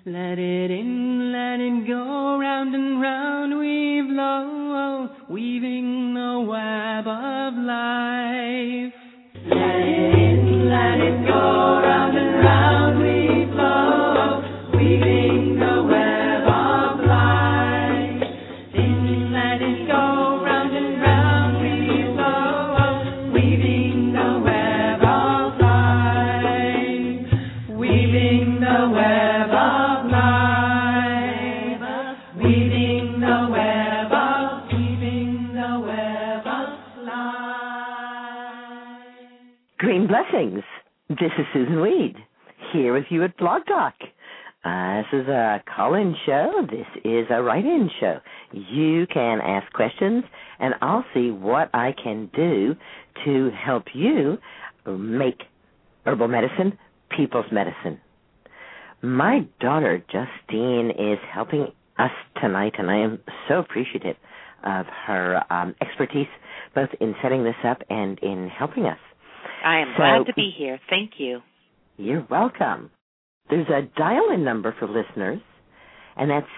Let it in, let it go, round and round weave low, weaving the web of life. Let it in, let it go, round and round weave low, weaving the web of life. In, let it go, round and round weave low, weaving the web of life, weaving the web of Green Blessings. This is Susan Weed, here with you at Blog Talk. This is a call-in show. This is a write-in show. You can ask questions, and I'll see what I can do to help you make herbal medicine people's medicine. My daughter, Justine, is helping us tonight, and I am so appreciative of her expertise, both in setting this up and in helping us. I am glad to be here. Thank you. You're welcome. There's a dial-in number for listeners, and that's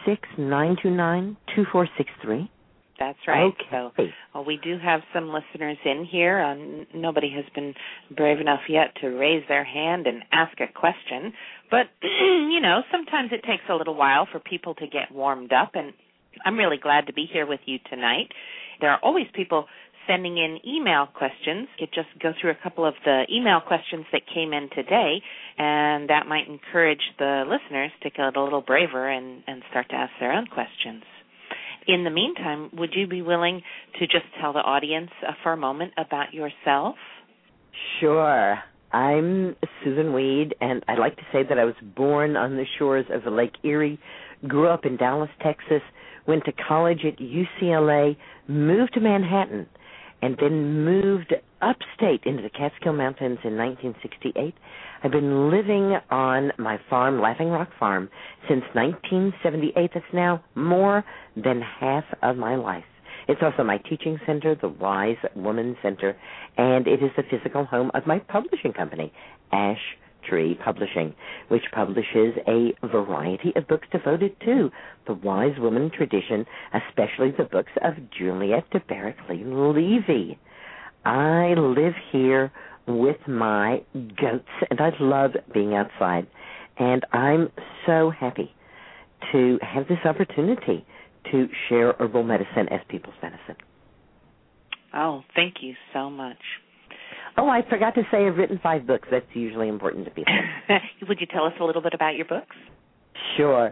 646-929-2463. That's right. Okay. So we do have some listeners in here. Nobody has been brave enough yet to raise their hand and ask a question. But, sometimes it takes a little while for people to get warmed up, and I'm really glad to be here with you tonight. There are always people sending in email questions. You just go through a couple of the email questions that came in today, and that might encourage the listeners to get a little braver and start to ask their own questions. In the meantime, would you be willing to just tell the audience for a moment about yourself? Sure. I'm Susan Weed, and I like to say that I was born on the shores of Lake Erie, grew up in Dallas, Texas, went to college at UCLA, moved to Manhattan, and then moved upstate into the Catskill Mountains in 1968. I've been living on my farm, Laughing Rock Farm, since 1978. That's now more than half of my life. It's also my teaching center, the Wise Woman Center, and it is the physical home of my publishing company, Ash Tree Publishing, which publishes a variety of books devoted to the Wise Woman tradition, especially the books of Juliet de Berkeley Levy. I live here with my goats, and I love being outside, and I'm so happy to have this opportunity to share herbal medicine as people's medicine. Oh, thank you so much. Oh, I forgot to say I've written 5 books. That's usually important to people. Would you tell us a little bit about your books? Sure.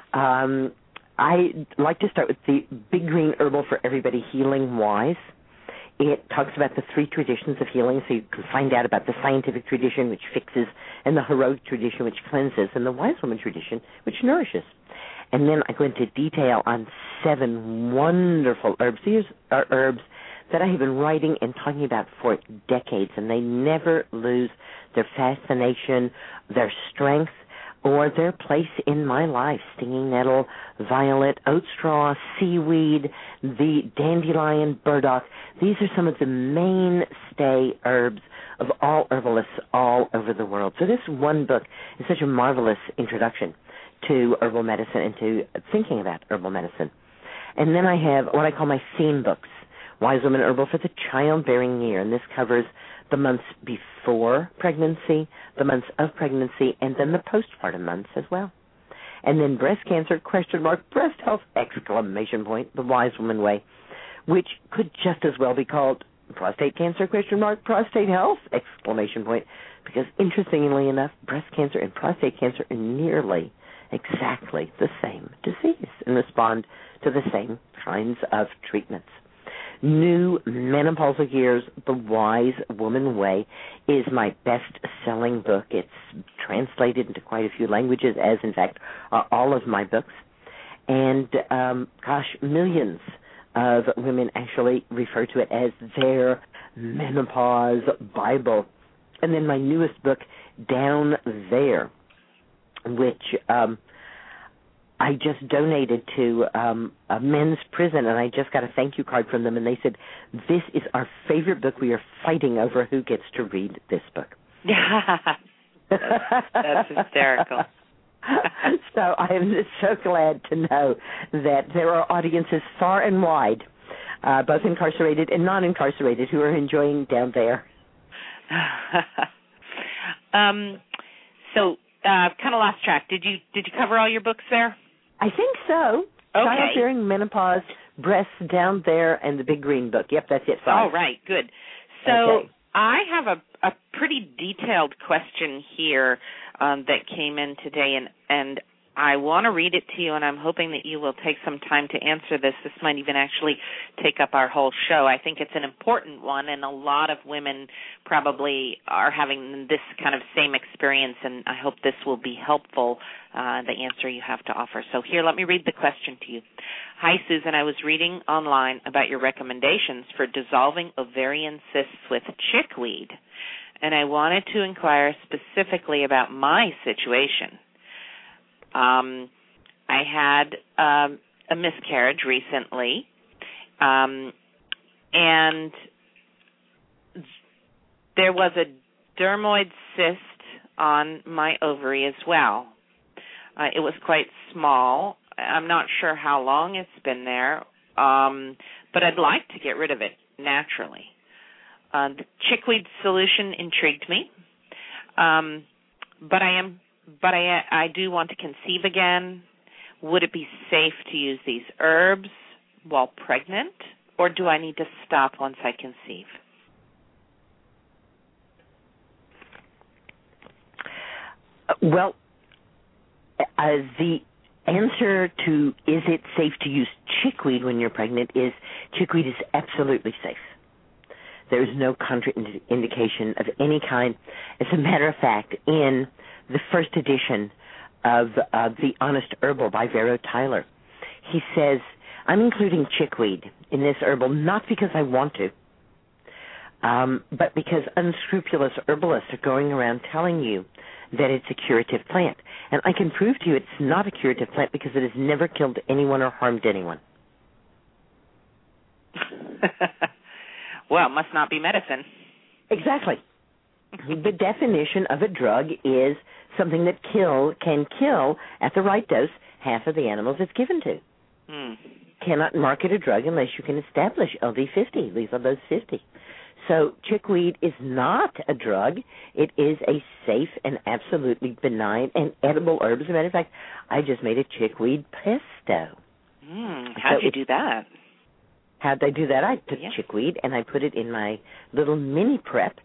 I like to start with the Big Green Herbal for Everybody, Healing Wise. It talks about the 3 traditions of healing, so you can find out about the scientific tradition, which fixes, and the heroic tradition, which cleanses, and the wise woman tradition, which nourishes. And then I go into detail on 7 wonderful herbs. These are herbs that I have been writing and talking about for decades, and they never lose their fascination, their strength, or their place in my life. Stinging nettle, violet, oat straw, seaweed, the dandelion, burdock. These are some of the mainstay herbs of all herbalists all over the world. So this one book is such a marvelous introduction to herbal medicine and to thinking about herbal medicine. And then I have what I call my theme books, Wise Woman Herbal for the Childbearing Year, and this covers the months before pregnancy, the months of pregnancy, and then the postpartum months as well. And then breast cancer, ? Breast health, ! The Wise Woman Way, which could just as well be called prostate cancer, ? Prostate health, ! Because interestingly enough, breast cancer and prostate cancer are nearly exactly the same disease and respond to the same kinds of treatments. New Menopausal Years, The Wise Woman Way is my best-selling book. It's translated into quite a few languages, as, in fact, are all of my books. And, millions of women actually refer to it as their menopause Bible. And then my newest book, Down There, which I just donated to a men's prison, and I just got a thank you card from them, and they said, this is our favorite book. We are fighting over who gets to read this book. That's hysterical. So I am just so glad to know that there are audiences far and wide, both incarcerated and non-incarcerated, who are enjoying down there. So kind of lost track. Did you cover all your books there? I think so. Okay. Childbearing, Menopause, Breasts, Down There, and the Big Green Book. Yep, that's it. 5. All right, good. So okay. I have a pretty detailed question here that came in today, and I want to read it to you, and I'm hoping that you will take some time to answer this. This might even actually take up our whole show. I think it's an important one, and a lot of women probably are having this kind of same experience, and I hope this will be helpful, the answer you have to offer. So here, let me read the question to you. Hi, Susan. I was reading online about your recommendations for dissolving ovarian cysts with chickweed, and I wanted to inquire specifically about my situation. I had a miscarriage recently, and there was a dermoid cyst on my ovary as well. It was quite small. I'm not sure how long it's been there, but I'd like to get rid of it naturally. The chickweed solution intrigued me, but I do want to conceive again. Would it be safe to use these herbs while pregnant, or do I need to stop once I conceive? Well, the answer to is it safe to use chickweed when you're pregnant is chickweed is absolutely safe. There is no contraindication of any kind. As a matter of fact, in the first edition of The Honest Herbal by Vero Tyler, he says, I'm including chickweed in this herbal not because I want to, but because unscrupulous herbalists are going around telling you that it's a curative plant. And I can prove to you it's not a curative plant because it has never killed anyone or harmed anyone. Well, it must not be medicine. Exactly. The definition of a drug is something that can kill at the right dose half of the animals it's given to. Cannot market a drug unless you can establish LD50, lethal dose 50. So chickweed is not a drug. It is a safe and absolutely benign and edible herb. As a matter of fact, I just made a chickweed pesto. How'd you do that? How'd I do that? I took chickweed and I put it in my little mini prep.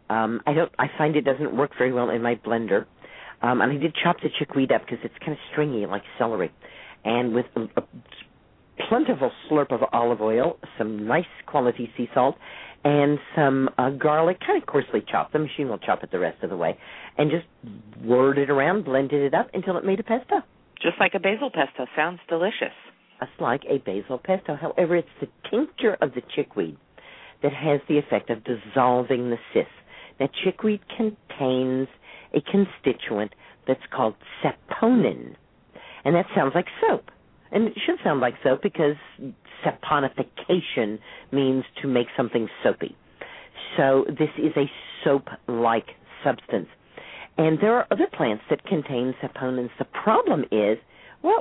I find it doesn't work very well in my blender. And I did chop the chickweed up because it's kind of stringy like celery. And with a plentiful slurp of olive oil, some nice quality sea salt, and some garlic, kind of coarsely chopped. The machine will chop it the rest of the way. And just whirled it around, blended it up until it made a pesto. Just like a basil pesto. Sounds delicious. Just like a basil pesto. However, it's the tincture of the chickweed that has the effect of dissolving the cysts. Now, chickweed contains a constituent that's called saponin, and that sounds like soap. And it should sound like soap because saponification means to make something soapy. So this is a soap-like substance. And there are other plants that contain saponins. The problem is, well,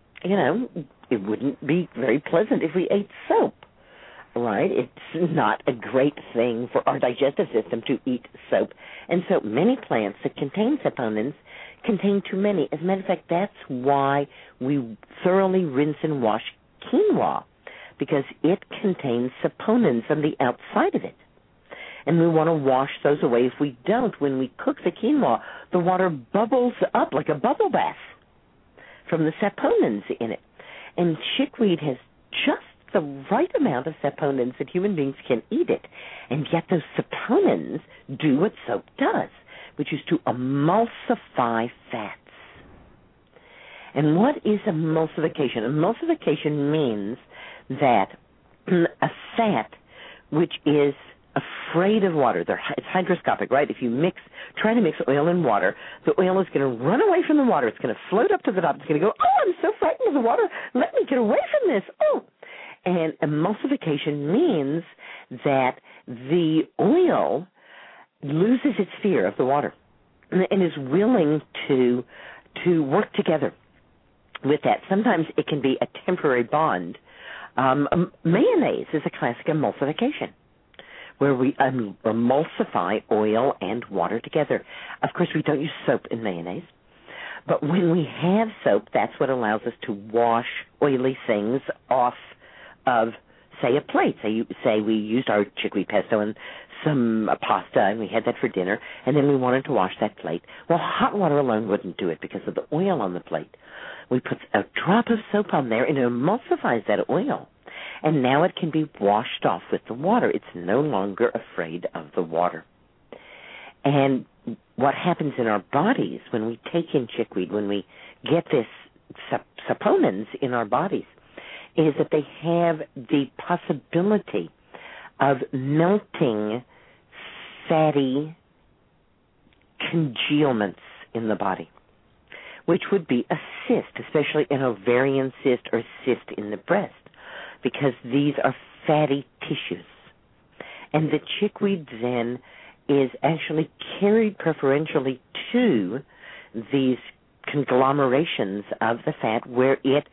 it wouldn't be very pleasant if we ate soap, right? It's not a great thing for our digestive system to eat soap. And so many plants that contain saponins contain too many. As a matter of fact, that's why we thoroughly rinse and wash quinoa, because it contains saponins on the outside of it. And we want to wash those away. If we don't, when we cook the quinoa, the water bubbles up like a bubble bath from the saponins in it. And chickweed has just the right amount of saponins that human beings can eat it. And yet those saponins do what soap does, which is to emulsify fats. And what is emulsification? Emulsification means that a fat which is afraid of water, it's hygroscopic, right? If you try to mix oil and water, the oil is going to run away from the water. It's going to float up to the top. It's going to go, oh, I'm so frightened of the water. Let me get away from this. Oh. And emulsification means that the oil loses its fear of the water and is willing to work together with that. Sometimes it can be a temporary bond. Mayonnaise is a classic emulsification, where we emulsify oil and water together. Of course, we don't use soap in mayonnaise, but when we have soap, that's what allows us to wash oily things off of, say, a plate. Say we used our chickweed pesto and some pasta, and we had that for dinner, and then we wanted to wash that plate. Well, hot water alone wouldn't do it because of the oil on the plate. We put a drop of soap on there, and it emulsifies that oil. And now it can be washed off with the water. It's no longer afraid of the water. And what happens in our bodies when we take in chickweed, when we get this saponins in our bodies, is that they have the possibility of melting fatty congealments in the body, which would be a cyst, especially an ovarian cyst or cyst in the breast, because these are fatty tissues. And the chickweed then is actually carried preferentially to these conglomerations of the fat where it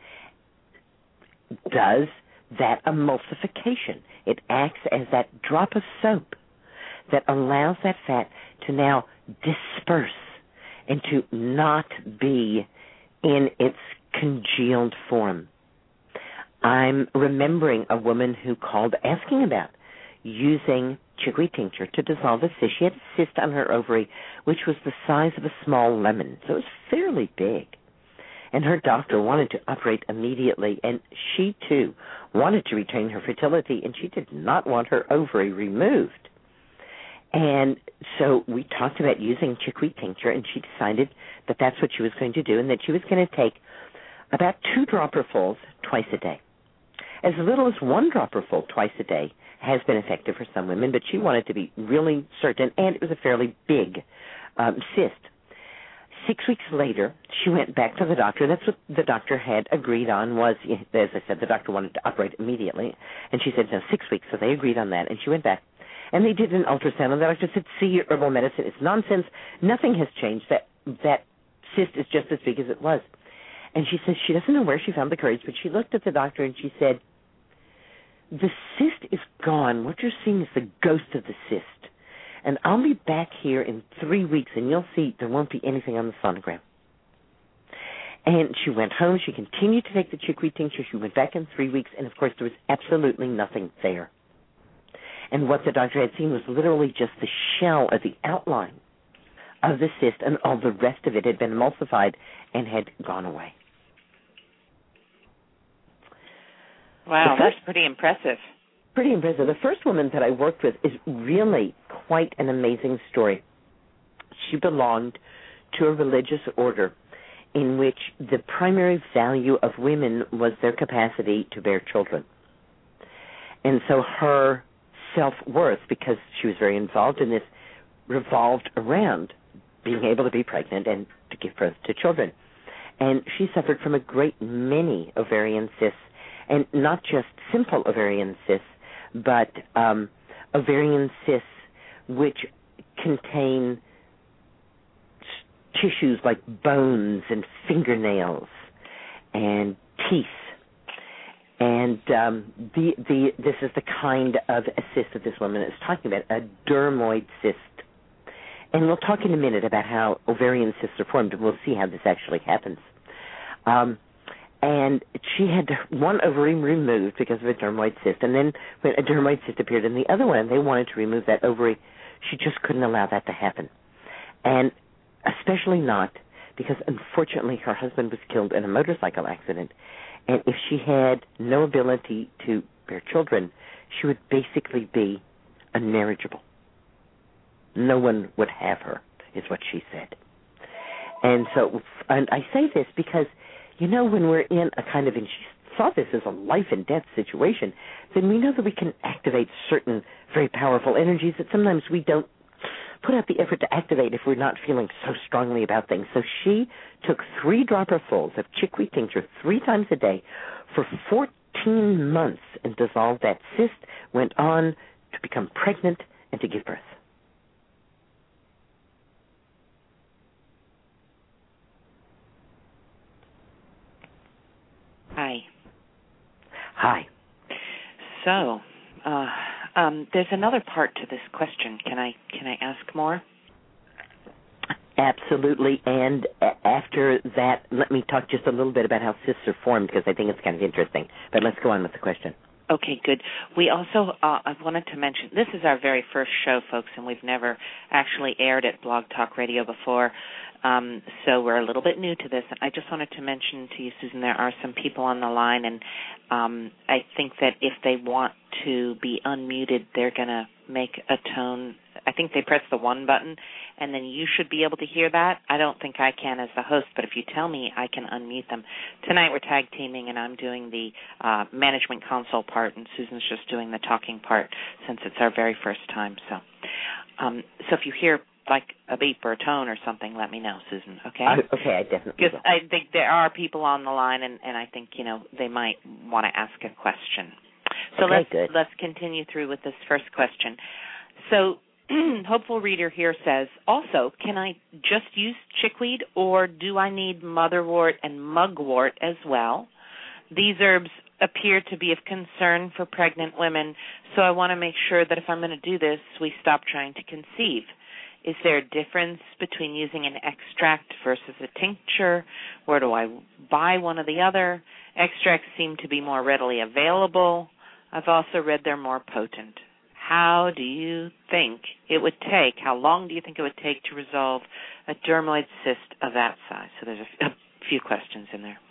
does that emulsification. It acts as that drop of soap that allows that fat to now disperse and to not be in its congealed form. I'm remembering a woman who called asking about using chickweed tincture to dissolve a cyst. She had a cyst on her ovary, which was the size of a small lemon, so it was fairly big. And her doctor wanted to operate immediately, and she, too, wanted to retain her fertility, and she did not want her ovary removed. And so we talked about using chickweed tincture, and she decided that that's what she was going to do, and that she was going to take about 2 dropperfuls twice a day. As little as 1 dropperful twice a day has been effective for some women, but she wanted to be really certain, and it was a fairly big cyst. 6 weeks later, she went back to the doctor. That's what the doctor had agreed on was, as I said, the doctor wanted to operate immediately. And she said, no, 6 weeks. So they agreed on that. And she went back. And they did an ultrasound. And the doctor said, see, herbal medicine is nonsense. Nothing has changed. That cyst is just as big as it was. And she says she doesn't know where she found the courage, but she looked at the doctor and she said, the cyst is gone. What you're seeing is the ghost of the cyst. And I'll be back here in 3 weeks, and you'll see there won't be anything on the sonogram. And she went home. She continued to take the chickweed tincture. She went back in 3 weeks, and, of course, there was absolutely nothing there. And what the doctor had seen was literally just the shell or the outline of the cyst, and all the rest of it had been emulsified and had gone away. Wow, that's pretty impressive. Pretty impressive. The first woman that I worked with is really quite an amazing story. She belonged to a religious order in which the primary value of women was their capacity to bear children. And so her self-worth, because she was very involved in this, revolved around being able to be pregnant and to give birth to children. And she suffered from a great many ovarian cysts, and not just simple ovarian cysts, but ovarian cysts which contain tissues like bones and fingernails and teeth. And this is the kind of a cyst that this woman is talking about, a dermoid cyst. And we'll talk in a minute about how ovarian cysts are formed, and we'll see how this actually happens. And she had one ovary removed because of a dermoid cyst. And then when a dermoid cyst appeared in the other one, they wanted to remove that ovary. She just couldn't allow that to happen. And especially not because, unfortunately, her husband was killed in a motorcycle accident. And if she had no ability to bear children, she would basically be unmarriageable. No one would have her, is what she said. And so, and I say this because, you know, when we're in a kind of, and she saw this as a life and death situation, then we know that we can activate certain very powerful energies that sometimes we don't put out the effort to activate if we're not feeling so strongly about things. So she took 3 dropperfuls of chickweed tincture 3 times a day for 14 months and dissolved that cyst, went on to become pregnant and to give birth. So, there's another part to this question. Can I ask more? Absolutely. And after that, let me talk just a little bit about how cysts are formed, because I think it's kind of interesting. But let's go on with the question. Okay, good. We also, I wanted to mention, this is our very first show, folks, and we've never actually aired at Blog Talk Radio before, so we're a little bit new to this. I just wanted to mention to you, Susan, there are some people on the line, and I think that if they want to be unmuted, they're going to make a tone. I think they press the 1 button, and then you should be able to hear that. I don't think I can as the host, but if you tell me, I can unmute them. Tonight we're tag teaming, and I'm doing the management console part, and Susan's just doing the talking part since it's our very first time. So if you hear like a beep or a tone or something, let me know, Susan, okay? Okay, I definitely will. Because I think there are people on the line, and I think, they might want to ask a question. So let's continue through with this first question. So Hopeful Reader here says, also, can I just use chickweed, or do I need motherwort and mugwort as well? These herbs appear to be of concern for pregnant women, so I want to make sure that if I'm going to do this, we stop trying to conceive. Is there a difference between using an extract versus a tincture? Where do I buy one or the other? Extracts seem to be more readily available. I've also read they're more potent. How do you think it would take, how long do you think it would take to resolve a dermoid cyst of that size? So there's a few questions in there.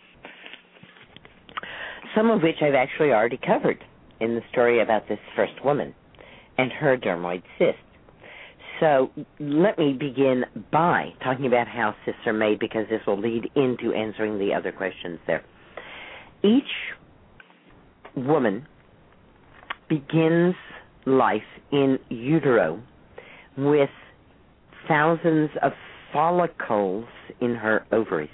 Some of which I've actually already covered in the story about this first woman and her dermoid cyst. So let me begin by talking about how cysts are made, because this will lead into answering the other questions there. Each woman begins life in utero with thousands of follicles in her ovaries.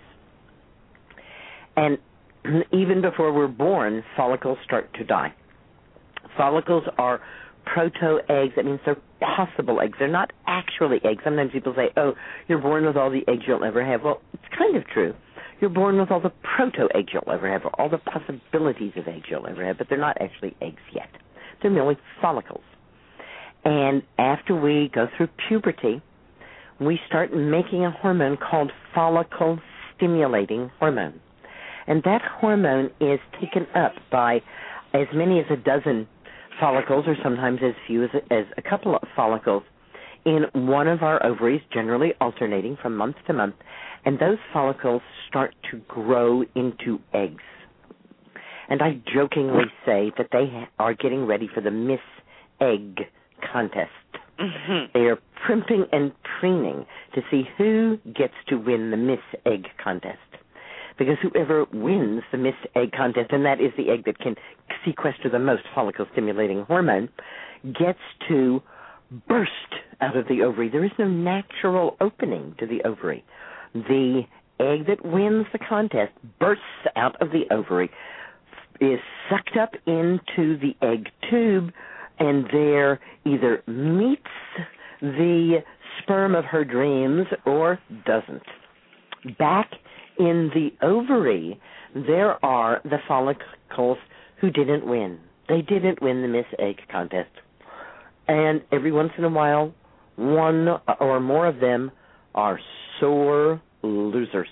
And even before we're born, follicles start to die. Follicles are proto-eggs. That means they're possible eggs. They're not actually eggs. Sometimes people say, oh, you're born with all the eggs you'll ever have. Well, it's kind of true. You're born with all the proto-eggs you'll ever have, or all the possibilities of eggs you'll ever have, but they're not actually eggs yet. They're merely follicles. And after we go through puberty, we start making a hormone called follicle-stimulating hormone. And that hormone is taken up by as many as a dozen follicles, or sometimes as few as a couple of follicles, in one of our ovaries, generally alternating from month to month, and those follicles start to grow into eggs. And I jokingly say that they are getting ready for the Miss Egg contest. Mm-hmm. They are primping and preening to see who gets to win the Miss Egg contest. Because whoever wins the Miss Egg contest, and that is the egg that can sequester the most follicle-stimulating hormone, gets to burst out of the ovary. There is no natural opening to the ovary. The egg that wins the contest bursts out of the ovary, is sucked up into the egg tube, and there either meets the sperm of her dreams or doesn't. Back in the ovary, there are the follicles who didn't win. They didn't win the Miss Egg contest. And every once in a while, one or more of them are sore losers.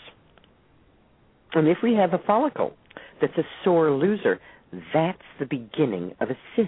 And if we have a follicle that's a sore loser, that's the beginning of a cyst.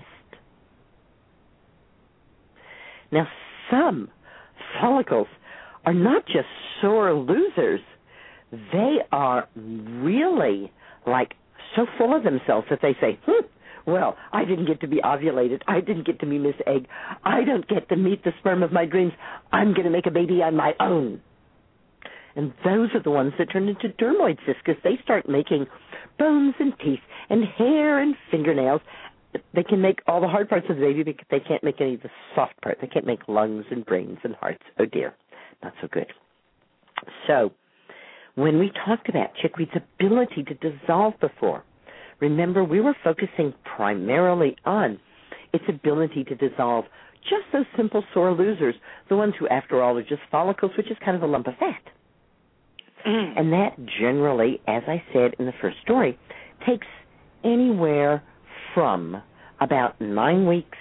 Now, some follicles are not just sore losers. They are really so full of themselves that they say, well, I didn't get to be ovulated. I didn't get to be Miss Egg. I don't get to meet the sperm of my dreams. I'm going to make a baby on my own. And those are the ones that turn into dermoid cysts, because they start making bones and teeth and hair and fingernails. They can make all the hard parts of the baby, but they can't make any of the soft parts. They can't make lungs and brains and hearts. Oh, dear. Not so good. So when we talked about chickweed's ability to dissolve before, remember, we were focusing primarily on its ability to dissolve just those simple sore losers, the ones who, after all, are just follicles, which is kind of a lump of fat. Mm. And that generally, as I said in the first story, takes anywhere from about 9 weeks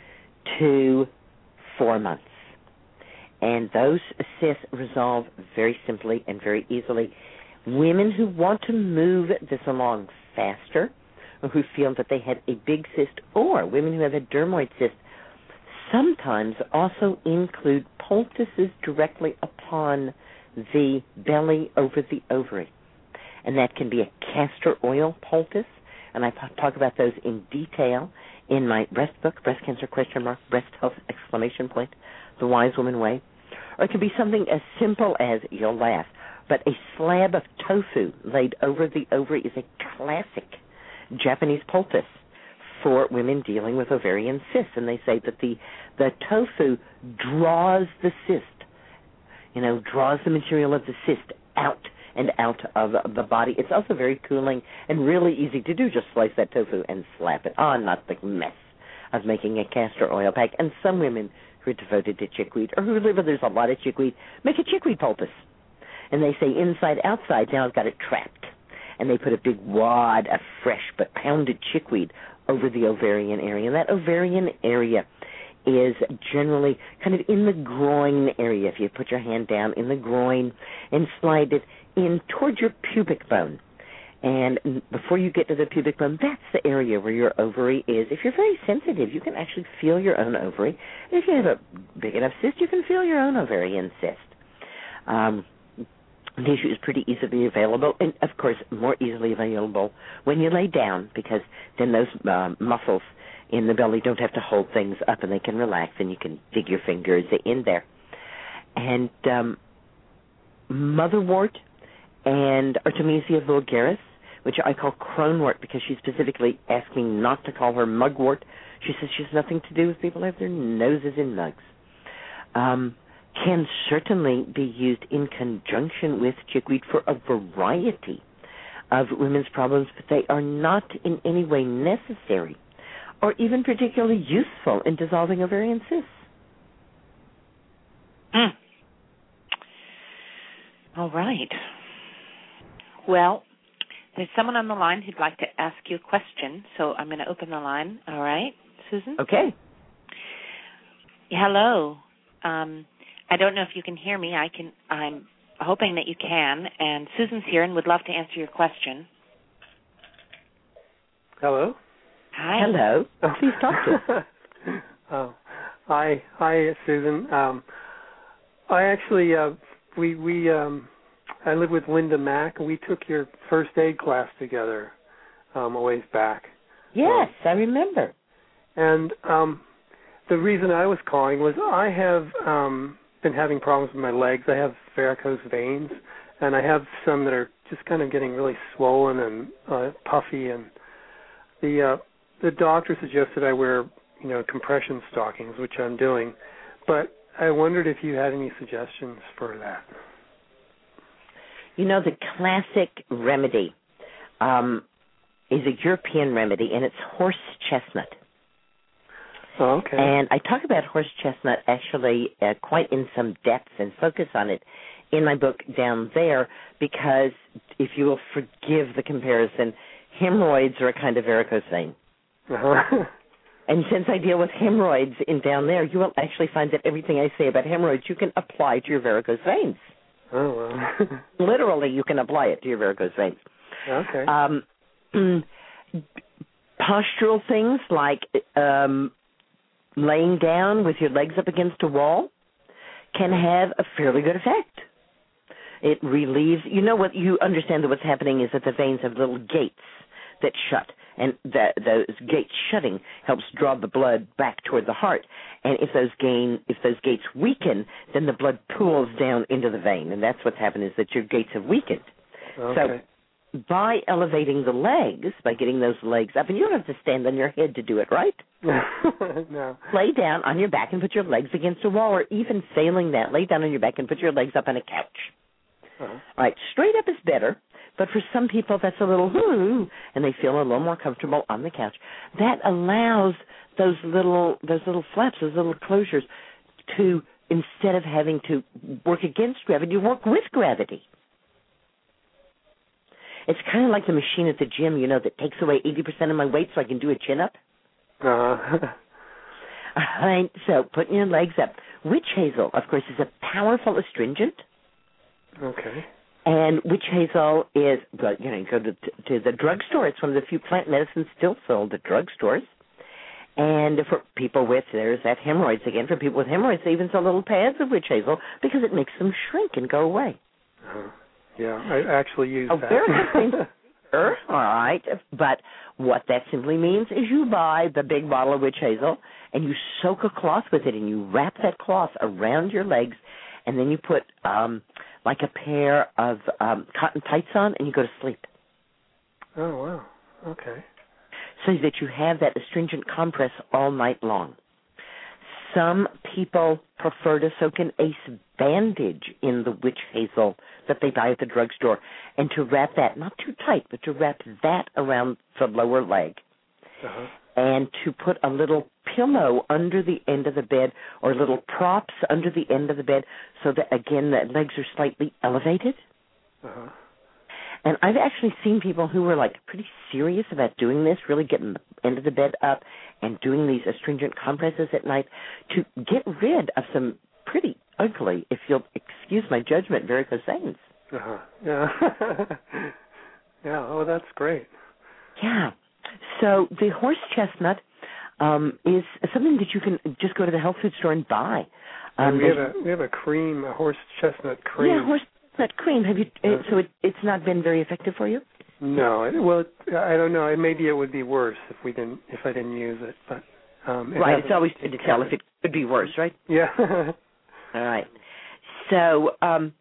to 4 months. And those cysts resolve very simply and very easily. Women who want to move this along faster, or who feel that they had a big cyst, or women who have a dermoid cyst, sometimes also include poultices directly upon the belly over the ovary. And that can be a castor oil poultice, and I talk about those in detail in my breast book, Breast Cancer ? Breast Health ! The Wise Woman Way. Or it can be something as simple as, you'll laugh, but a slab of tofu laid over the ovary is a classic Japanese poultice for women dealing with ovarian cysts. And they say that the tofu draws the cyst, draws the material of the cyst out and out of the body. It's also very cooling and really easy to do. Just slice that tofu and slap it on, not the mess of making a castor oil pack. And some women who are devoted to chickweed, or who live where there's a lot of chickweed, make a chickweed poultice. And they say inside, outside, now I've got it trapped. And they put a big wad of fresh but pounded chickweed over the ovarian area. And that ovarian area is generally kind of in the groin area. If you put your hand down in the groin and slide it in towards your pubic bone. And before you get to the pubic bone, that's the area where your ovary is. If you're very sensitive, you can actually feel your own ovary. If you have a big enough cyst, you can feel your own ovarian cyst. Tissue is pretty easily available, and, of course, more easily available when you lay down, because then those muscles in the belly don't have to hold things up, and they can relax, and you can dig your fingers in there. And motherwort and Artemisia vulgaris, which I call cronewort, because she specifically asked me not to call her mugwort. She says she has nothing to do with people who have their noses in mugs. Can certainly be used in conjunction with chickweed for a variety of women's problems, but they are not in any way necessary or even particularly useful in dissolving ovarian cysts. All right. Well, there's someone on the line who'd like to ask you a question, so I'm going to open the line. All right, Susan? Okay. Hello. I don't know if you can hear me. I'm hoping that you can. And Susan's here and would love to answer your question. Hello. Hi. Hello. Please talk to us. Hi, Susan. I actually I live with Linda Mack, and we took your first aid class together a ways back. Yes, I remember. And the reason I was calling was I have been having problems with my legs. I have varicose veins, and I have some that are just kind of getting really swollen and puffy. And the doctor suggested I wear, compression stockings, which I'm doing. But I wondered if you had any suggestions for that. The classic remedy is a European remedy, and it's horse chestnut. Oh, okay. And I talk about horse chestnut actually quite in some depth and focus on it in my book down there, because if you will forgive the comparison, hemorrhoids are a kind of varicose vein. Uh-huh. And since I deal with hemorrhoids in down there, you will actually find that everything I say about hemorrhoids you can apply to your varicose veins. Oh, well. Literally, you can apply it to your varicose veins. Okay. Postural things like laying down with your legs up against a wall can have a fairly good effect. It relieves, what you understand that what's happening is that the veins have little gates that shut, and those gates shutting helps draw the blood back toward the heart. And if those gates weaken, then the blood pools down into the vein, and that's what's happened, is that your gates have weakened. Okay. So by elevating the legs, by getting those legs up, and you don't have to stand on your head to do it, right? No. Lay down on your back and put your legs against a wall, or even failing that, lay down on your back and put your legs up on a couch. Uh-huh. All right, straight up is better, but for some people that's a little, and they feel a little more comfortable on the couch. That allows those little flaps, those little closures, to, instead of having to work against gravity, you work with gravity. It's kind of like the machine at the gym, that takes away 80% of my weight so I can do a chin-up. All right, so putting your legs up. Witch hazel, of course, is a powerful astringent. Okay. And witch hazel is, well, you know, you go to the drugstore. It's one of the few plant medicines still sold at drugstores. And for people with, there's that hemorrhoids again. For people with hemorrhoids, they even sell little pads of witch hazel because it makes them shrink and go away. Yeah, I actually use that. Very good. All right, but what that simply means is you buy the big bottle of witch hazel and you soak a cloth with it and you wrap that cloth around your legs and then you put like a pair of cotton tights on and you go to sleep. Oh, wow. Okay. So that you have that astringent compress all night long. Some people prefer to soak an ace bandage in the witch hazel that they buy at the drugstore and to wrap that, not too tight, but to wrap that around the lower leg. And to put a little pillow under the end of the bed or little props under the end of the bed so that, again, the legs are slightly elevated. And I've actually seen people who were, like, pretty serious about doing this, really getting the end of the bed up and doing these astringent compresses at night to get rid of some pretty ugly, if you'll excuse my judgment, varicose veins. Yeah. Yeah, oh, that's great. Yeah. So the horse chestnut is something that you can just go to the health food store and buy. We have a cream, a horse chestnut cream. Yeah, horse chestnut cream. Have you? So it's not been very effective for you? No. Well, I don't know. Maybe it would be worse if I didn't use it. But right. It's always good to tell if it could be worse, right? Yeah. All right. So,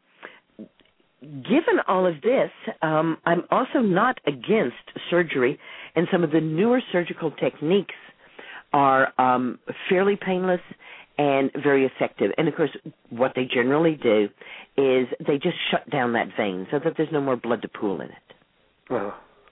given all of this, I'm also not against surgery, and some of the newer surgical techniques are fairly painless and very effective. And, of course, what they generally do is they just shut down that vein so that there's no more blood to pool in it. Wow.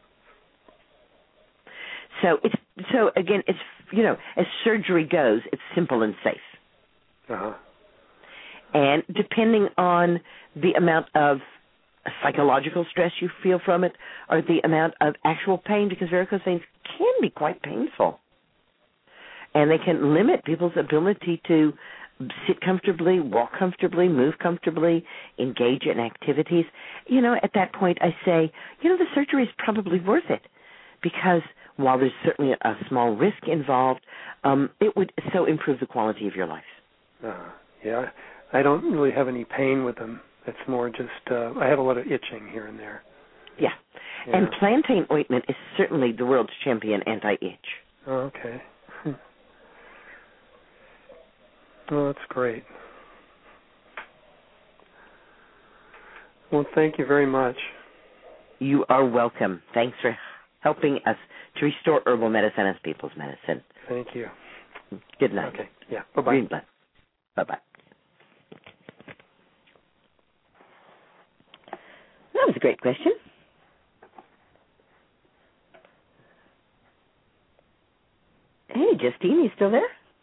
So, again, it's, you know, as surgery goes, it's simple and safe. And depending on the amount of psychological stress you feel from it or the amount of actual pain, because varicose veins can be quite painful. And they can limit people's ability to sit comfortably, walk comfortably, move comfortably, engage in activities. You know, at that point I say, you know, the surgery is probably worth it because while there's certainly a small risk involved, it would so improve the quality of your life. Yeah. I don't really have any pain with them. It's more just I have a lot of itching here and there. Yeah. And plantain ointment is certainly the world's champion anti-itch. Oh, okay. Oh, that's great. Well, thank you very much. You are welcome. Thanks for helping us to restore herbal medicine as people's medicine. Thank you. Good night. Okay. Yeah. Bye-bye. Green bless. Bye-bye. That was a great question. Hey, Justine, you still there?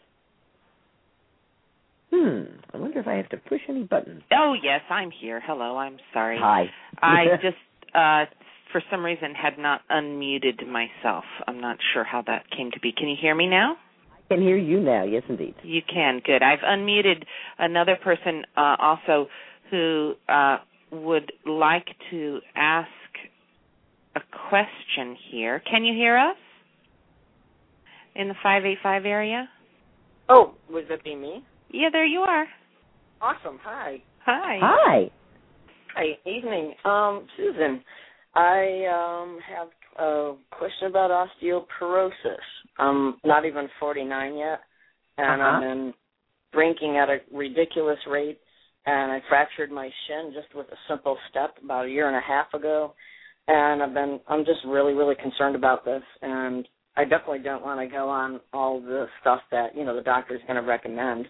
I wonder if I have to push any buttons. Oh, yes, I'm here. Hello, I'm sorry. Hi. I just, for some reason, had not unmuted myself. I'm not sure how that came to be. Can you hear me now? I can hear you now, yes, indeed. You can. Good. I've unmuted another person also who would like to ask a question here. Can you hear us in the 585 area? Oh, would that be me? Yeah, there you are. Awesome. Hi. Hi. Hi. Hi. Evening. Susan, I have a question about osteoporosis. I'm not even 49 yet, and I've been drinking at a ridiculous rate, and I fractured my shin just with a simple step about a year and a half ago, and I'm just really, really concerned about this, and I definitely don't want to go on all the stuff that, you know, the doctor's going to recommend.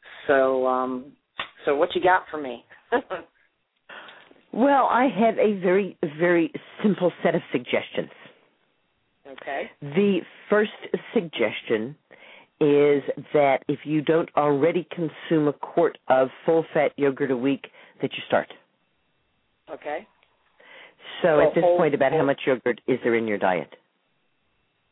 So what you got for me? Well, I have a very, very simple set of suggestions. Okay. The first suggestion is that if you don't already consume a quart of full-fat yogurt a week, that you start. Okay. So at this point, about how much yogurt is there in your diet?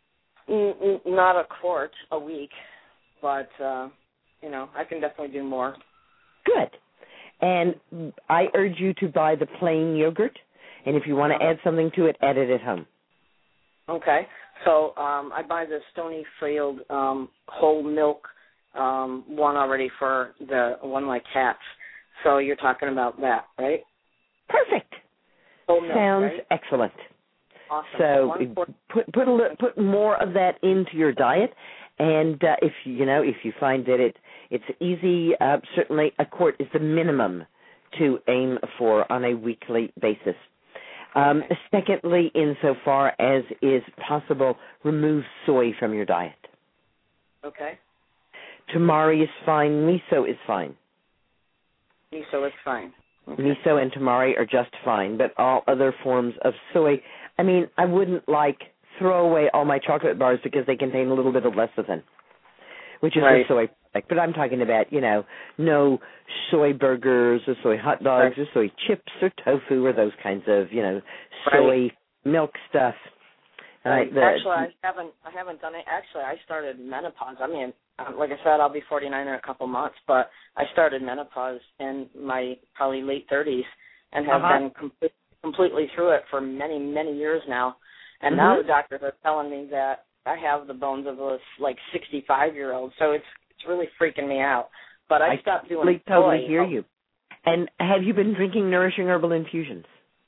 Not a quart a week, but, I can definitely do more. Good. And I urge you to buy the plain yogurt, and if you want to add something to it, add it at home. Okay. So I buy the Stonyfield whole milk one already for the one my cats. So you're talking about that, right? Perfect. Whole milk, sounds right? excellent. Awesome. So put more of that into your diet, and if you find that it's easy, certainly a quart is the minimum to aim for on a weekly basis. Secondly, insofar as is possible, remove soy from your diet. Okay. Tamari is fine. Miso is fine. Miso is fine. Okay. Miso and tamari are just fine, but all other forms of soy, I wouldn't throw away all my chocolate bars because they contain a little bit of lecithin, which is a soy product. But I'm talking about, no soy burgers or soy hot dogs or soy chips or tofu or those kinds of, soy milk stuff. Actually, I haven't done it. Actually, I started menopause. Like I said, I'll be 49 in a couple months, but I started menopause in my probably late 30s and have been completely through it for many, many years now. And now the doctors are telling me that I have the bones of a 65-year-old, so it's really freaking me out. But I stopped doing it. I totally hear you. And have you been drinking nourishing herbal infusions?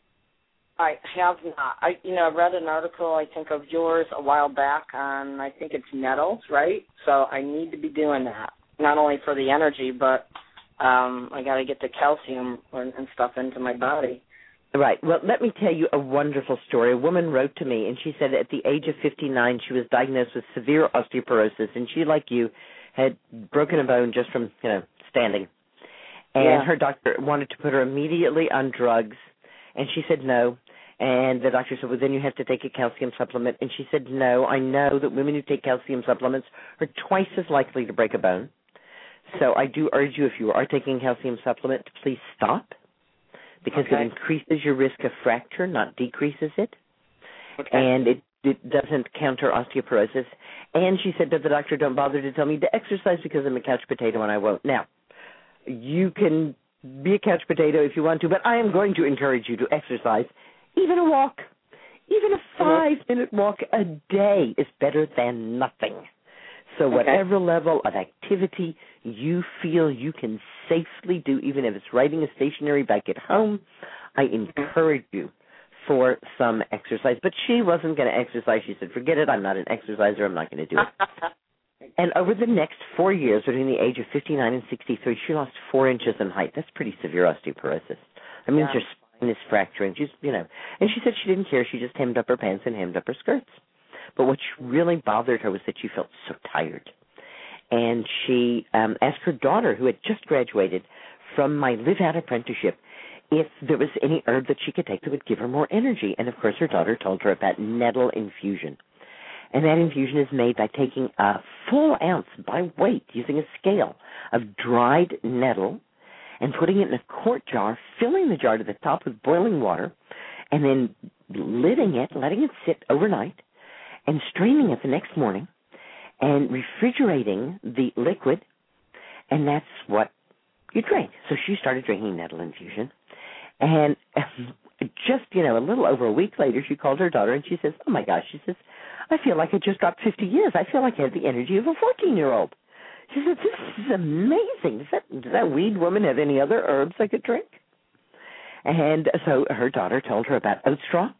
I have not. I read an article, I think, of yours a while back on, I think it's nettles, right? So I need to be doing that, not only for the energy, but I got to get the calcium and stuff into my body. Right. Well, let me tell you a wonderful story. A woman wrote to me, and she said at the age of 59, she was diagnosed with severe osteoporosis, and she, like you, had broken a bone just from, standing. And her doctor wanted to put her immediately on drugs, and she said no. And the doctor said, well, then you have to take a calcium supplement. And she said, no, I know that women who take calcium supplements are twice as likely to break a bone. So I do urge you, if you are taking a calcium supplement, to please stop, because it increases your risk of fracture, not decreases it. Okay. And it doesn't counter osteoporosis. And she said to the doctor, don't bother to tell me to exercise because I'm a couch potato and I won't. Now, you can be a couch potato if you want to, but I am going to encourage you to exercise. Even a walk, even a 5-minute walk a day is better than nothing. So whatever level of activity you feel you can safely do, even if it's riding a stationary bike at home, I encourage you for some exercise. But she wasn't going to exercise. She said, forget it, I'm not an exerciser, I'm not going to do it. And over the next 4 years, between the age of 59 and 63, she lost 4 inches in height. That's pretty severe osteoporosis. That means her spine is fracturing. She's, and she said she didn't care. She just hemmed up her pants and hemmed up her skirts. But what really bothered her was that she felt so tired. And she asked her daughter, who had just graduated from my live-out apprenticeship, if there was any herb that she could take that would give her more energy. And, of course, her daughter told her about nettle infusion. And that infusion is made by taking a full ounce by weight, using a scale, of dried nettle and putting it in a quart jar, filling the jar to the top with boiling water, and then lidding it, letting it sit overnight, and straining it the next morning, and refrigerating the liquid, and that's what you drink. So she started drinking nettle infusion, and just, a little over a week later, she called her daughter, and she says, oh, my gosh, she says, I feel like I just dropped 50 years. I feel like I have the energy of a 14-year-old. She said, this is amazing. Does that weed woman have any other herbs I could drink? And so her daughter told her about oat straw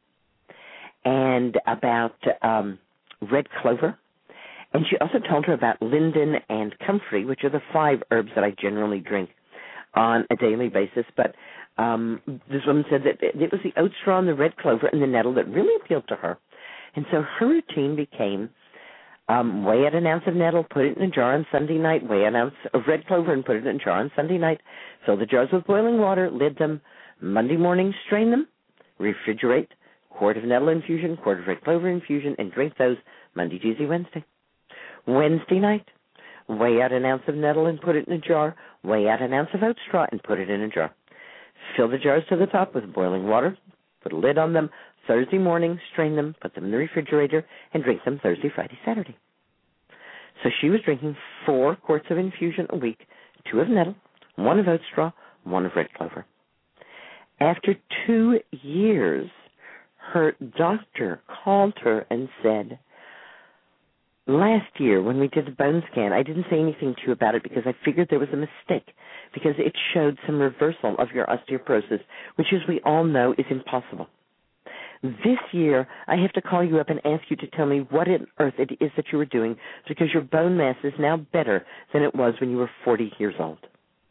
and about red clover. And she also told her about linden and comfrey, which are the 5 herbs that I generally drink on a daily basis. But this woman said that it was the oat straw and the red clover and the nettle that really appealed to her. And so her routine became weigh out an ounce of nettle, put it in a jar on Sunday night, weigh an ounce of red clover and put it in a jar on Sunday night, fill the jars with boiling water, lid them, Monday morning strain them, refrigerate, quart of nettle infusion, quart of red clover infusion, and drink those Monday, Tuesday, Wednesday. Wednesday night, weigh out an ounce of nettle and put it in a jar, weigh out an ounce of oat straw and put it in a jar. Fill the jars to the top with boiling water, put a lid on them, Thursday morning, strain them, put them in the refrigerator, and drink them Thursday, Friday, Saturday. So she was drinking 4 quarts of infusion a week, 2 of nettle, 1 of oat straw, 1 of red clover. After 2 years, her doctor called her and said, last year when we did the bone scan, I didn't say anything to you about it because I figured there was a mistake because it showed some reversal of your osteoporosis, which, as we all know, is impossible. This year, I have to call you up and ask you to tell me what on earth it is that you were doing because your bone mass is now better than it was when you were 40 years old.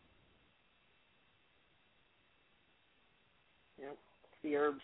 Yep, the herbs.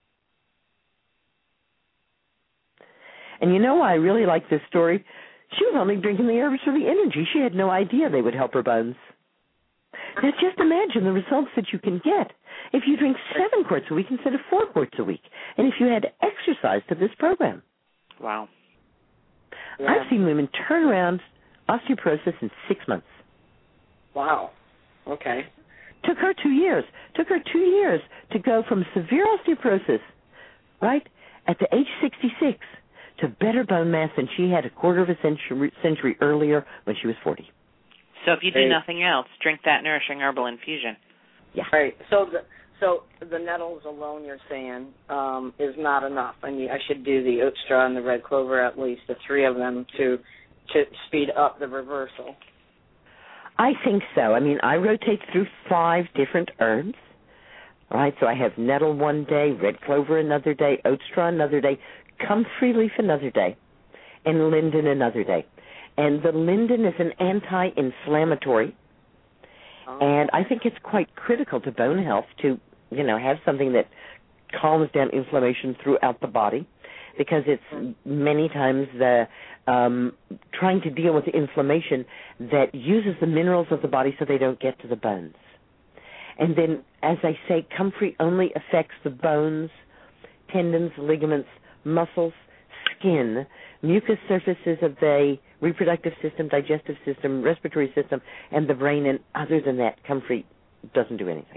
And you know why I really like this story? She was only drinking the herbs for the energy. She had no idea they would help her bones. Now, just imagine the results that you can get if you drink 7 quarts a week instead of 4 quarts a week, and if you had exercise to this program. Wow. Yeah. I've seen women turn around osteoporosis in 6 months. Wow. Okay. Took her 2 years. Took her 2 years to go from severe osteoporosis, right, at the age 66, to better bone mass than she had a quarter of a century earlier when she was 40. So if you do nothing else, drink that nourishing herbal infusion. Yeah. Right. So the nettles alone, you're saying, is not enough. I mean, I should do the oat straw and the red clover, at least the 3 of them, to speed up the reversal. I think so. I mean, I rotate through 5 different herbs. All right, so I have nettle one day, red clover another day, oat straw another day, comfrey leaf another day, and linden another day. And the linden is an anti-inflammatory, and I think it's quite critical to bone health to, have something that calms down inflammation throughout the body, because it's many times the trying to deal with the inflammation that uses the minerals of the body so they don't get to the bones. And then, as I say, comfrey only affects the bones, tendons, ligaments, muscles, skin, mucous surfaces of the reproductive system, digestive system, respiratory system, and the brain, and other than that, comfrey doesn't do anything.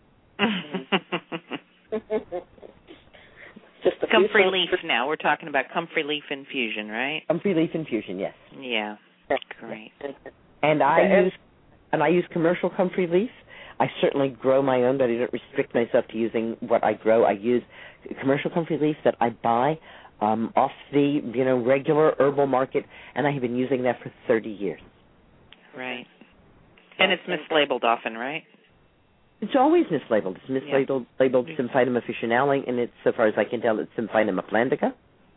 Just a comfrey leaf now. We're talking about comfrey leaf infusion, right? Comfrey leaf infusion, yes. Yeah. Great. And I use commercial comfrey leaf. I certainly grow my own, but I don't restrict myself to using what I grow. I use commercial comfrey leaf that I buy off the regular herbal market, and I have been using that for 30 years. Right. And it's mislabeled often, right? It's always mislabeled. It's mislabeled labeled Symphytum officinale, and it's, so far as I can tell, it's Symphytum aplantica,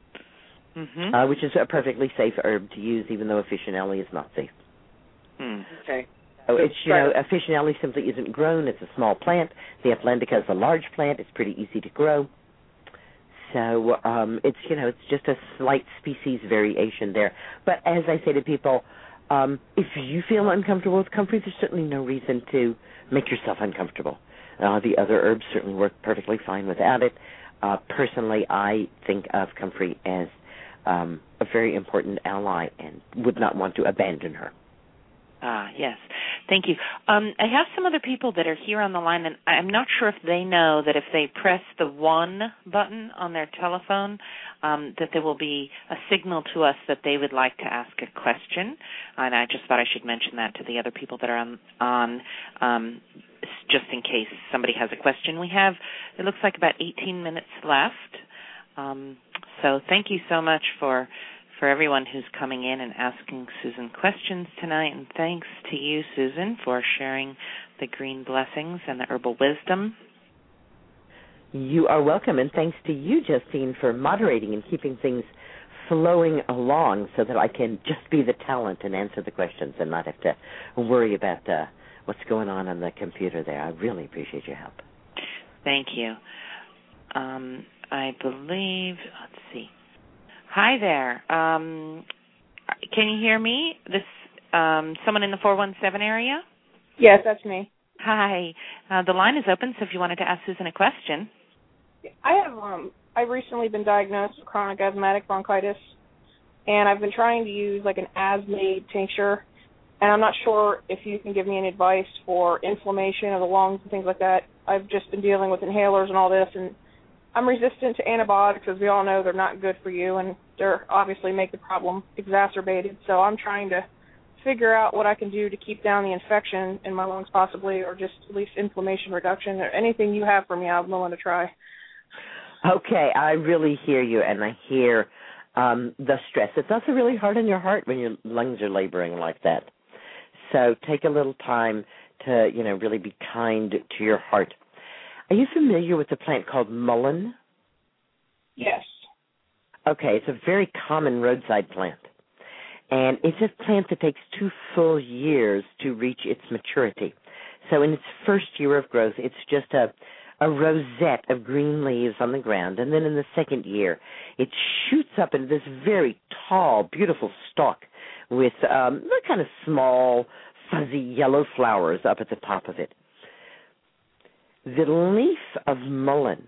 which is a perfectly safe herb to use, even though officinale is not safe. Okay. So it's, officinale simply isn't grown. It's a small plant. The aplantica is a large plant. It's pretty easy to grow. So it's, it's just a slight species variation there. But as I say to people, if you feel uncomfortable with comfrey, there's certainly no reason to make yourself uncomfortable. The other herbs certainly work perfectly fine without it. Personally, I think of comfrey as a very important ally and would not want to abandon her. Yes. Thank you. I have some other people that are here on the line, and I'm not sure if they know that if they press the 1 button on their telephone, that there will be a signal to us that they would like to ask a question. And I just thought I should mention that to the other people that are on just in case somebody has a question. We have, it looks like about 18 minutes left. So thank you so much for everyone who's coming in and asking Susan questions tonight. And thanks to you, Susan, for sharing the green blessings and the herbal wisdom. You are welcome, and thanks to you, Justine, for moderating and keeping things flowing along so that I can just be the talent and answer the questions and not have to worry about what's going on the computer there. I really appreciate your help. Thank you. I believe, let's see. Hi there. Can you hear me? This someone in the 417 area? Yes, that's me. Hi. The line is open, so if you wanted to ask Susan a question. I've recently been diagnosed with chronic asthmatic bronchitis, and I've been trying to use like an Asmade tincture, and I'm not sure if you can give me any advice for inflammation of the lungs and things like that. I've just been dealing with inhalers and all this, and I'm resistant to antibiotics, as we all know. They're not good for you, and they're obviously make the problem exacerbated. So I'm trying to figure out what I can do to keep down the infection in my lungs possibly, or just at least inflammation reduction, or anything you have for me, I'm willing to try. Okay, I really hear you, and I hear the stress. It's also really hard on your heart when your lungs are laboring like that. So take a little time to, really be kind to your heart. Are you familiar with the plant called mullein? Yes. Okay, it's a very common roadside plant. And it's a plant that takes 2 full years to reach its maturity. So in its first year of growth, it's just a rosette of green leaves on the ground. And then in the second year, it shoots up into this very tall, beautiful stalk with kind of small, fuzzy yellow flowers up at the top of it. The leaf of mullein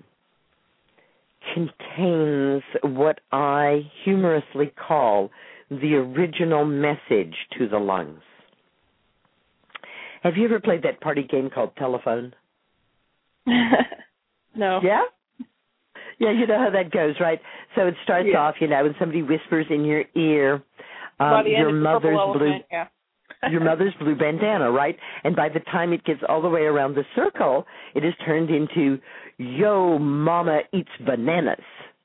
contains what I humorously call the original message to the lungs. Have you ever played that party game called Telephone? No. Yeah? Yeah, you know how that goes, right? So it starts off, and somebody whispers in your ear, your mother's blue bandana, right? And by the time it gets all the way around the circle, it is turned into, yo, mama eats bananas.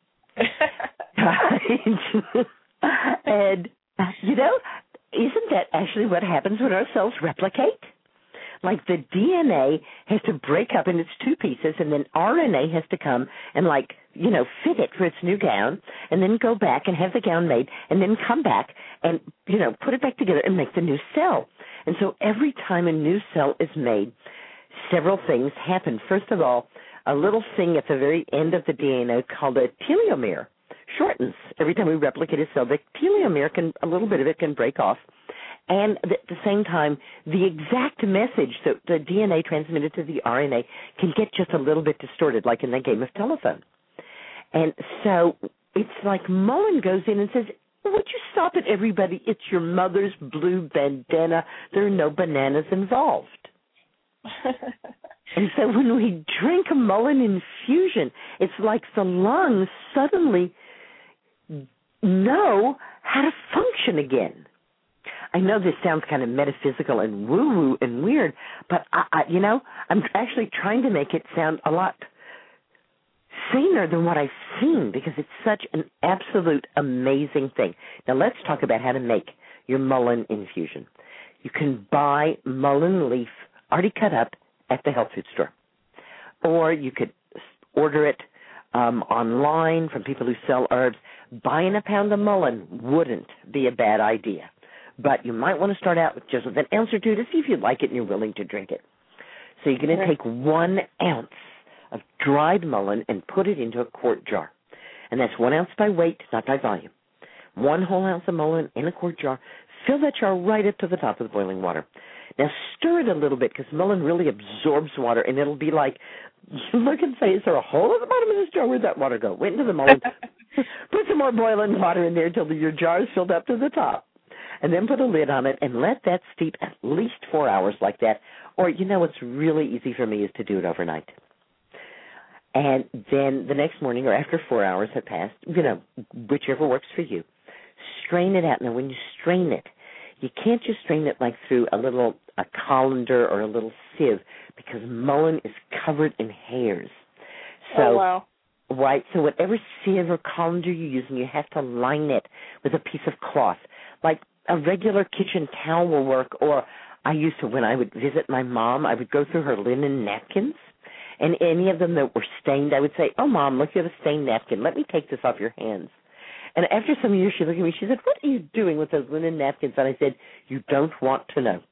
And, isn't that actually what happens when our cells replicate? Like the DNA has to break up in its 2 pieces, and then RNA has to come and, fit it for its new gown, and then go back and have the gown made, and then come back and, put it back together and make the new cell. And so every time a new cell is made, several things happen. First of all, a little thing at the very end of the DNA called a telomere shortens. Every time we replicate a cell, the telomere a little bit of it can break off. And at the same time, the exact message that the DNA transmitted to the RNA can get just a little bit distorted, like in the game of telephone. And so it's like mullein goes in and says, would you stop it, everybody? It's your mother's blue bandana. There are no bananas involved. And so when we drink a mullein infusion, it's like the lungs suddenly know how to function again. I know this sounds kind of metaphysical and woo-woo and weird, but, I'm actually trying to make it sound a lot saner than what I've seen because it's such an absolute amazing thing. Now, let's talk about how to make your mullein infusion. You can buy mullein leaf already cut up at the health food store, or you could order it online from people who sell herbs. Buying a pound of mullein wouldn't be a bad idea. But you might want to start out with just with an ounce or two to see if you like it and you're willing to drink it. So you're going to take 1 ounce of dried mullein and put it into a quart jar. And that's 1 ounce by weight, not by volume. 1 whole ounce of mullein in a quart jar. Fill that jar right up to the top of the boiling water. Now stir it a little bit because mullein really absorbs water, and it'll be like, you look and say, is there a hole at the bottom of this jar? Where'd that water go? Went into the mullein. Put some more boiling water in there until your jar is filled up to the top. And then put a lid on it and let that steep at least 4 hours like that. Or, what's really easy for me is to do it overnight. And then the next morning or after 4 hours have passed, whichever works for you, strain it out. Now, when you strain it, you can't just strain it like through a colander or a little sieve because mullein is covered in hairs. So, oh, wow. Right, so whatever sieve or colander you're using, you have to line it with a piece of cloth. Like a regular kitchen towel will work, or I used to, when I would visit my mom, I would go through her linen napkins, and any of them that were stained, I would say, oh, Mom, look, you have a stained napkin. Let me take this off your hands. And after some years, she looked at me, she said, what are you doing with those linen napkins? And I said, you don't want to know.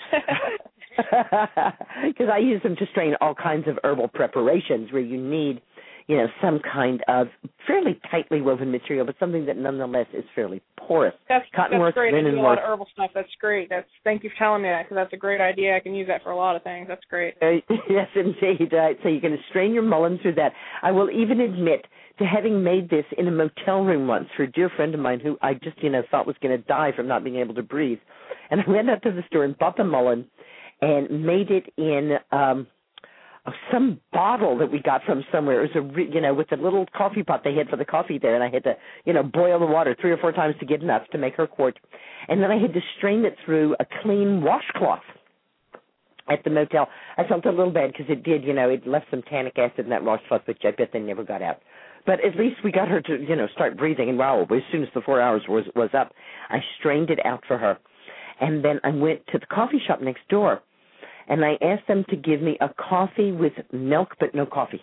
Because I use them to strain all kinds of herbal preparations where you need, some kind of fairly tightly woven material, but something that nonetheless is fairly porous. That's great. I do a lot of herbal stuff. That's great. Thank you for telling me that because that's a great idea. I can use that for a lot of things. That's great. Yes, indeed. So you're going to strain your mullein through that. I will even admit to having made this in a motel room once for a dear friend of mine who I just, thought was going to die from not being able to breathe. And I went up to the store and bought the mullein and made it in some bottle that we got from somewhere. It was with the little coffee pot they had for the coffee there, and I had to, boil the water 3 or 4 times to get enough to make her quart. And then I had to strain it through a clean washcloth at the motel. I felt a little bad because it did, it left some tannic acid in that washcloth, which I bet they never got out. But at least we got her to, start breathing. And wow, as soon as the 4 hours was up, I strained it out for her. And then I went to the coffee shop next door, and I asked them to give me a coffee with milk but no coffee.